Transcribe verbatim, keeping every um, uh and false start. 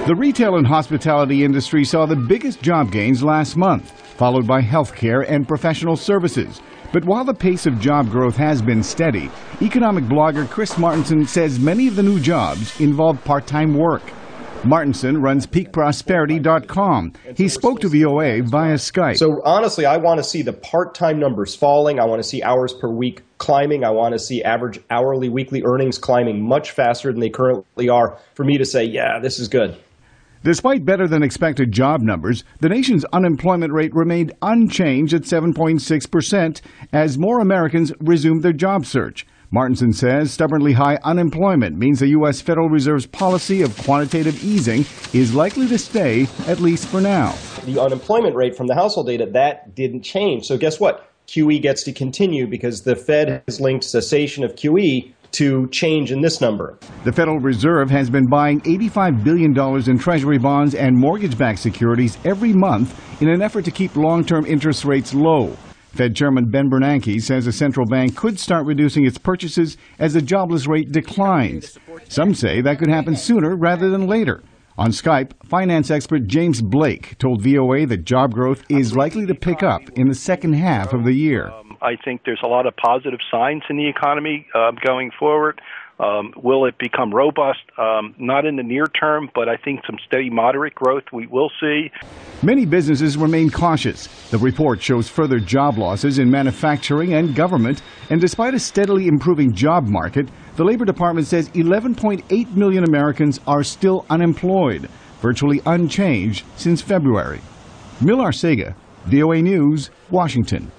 The retail and hospitality industry saw the biggest job gains last month, followed by healthcare and professional services. But while the pace of job growth has been steady, economic blogger Chris Martenson says many of the new jobs involve part-time work. Martenson runs peak prosperity dot com. He spoke to V O A via Skype. So honestly, I want to see the part-time numbers falling. I want to see hours per week climbing. I want to see average hourly, weekly earnings climbing much faster than they currently are for me to say, yeah, this is good. Despite better-than-expected job numbers, the nation's unemployment rate remained unchanged at seven point six percent as more Americans resumed their job search. Martenson says stubbornly high unemployment means the U S Federal Reserve's policy of quantitative easing is likely to stay, at least for now. The unemployment rate from the household data, that didn't change. So guess what? Q E gets to continue because the Fed has linked cessation of Q E to change in this number. The Federal Reserve has been buying eighty-five billion dollars in Treasury bonds and mortgage-backed securities every month in an effort to keep long-term interest rates low. Fed Chairman Ben Bernanke says the central bank could start reducing its purchases as the jobless rate declines. Some say that could happen sooner rather than later. On Skype, finance expert James Blake told V O A that job growth is likely to pick up in the second half of the year. Um, I think there's a lot of positive signs in the economy uh, going forward. Um, will it become robust? Um, not in the near term, but I think some steady, moderate growth we will see. Many businesses remain cautious. The report shows further job losses in manufacturing and government, and despite a steadily improving job market, the Labor Department says eleven point eight million Americans are still unemployed, virtually unchanged since February. Mil Arcega, V O A News, Washington.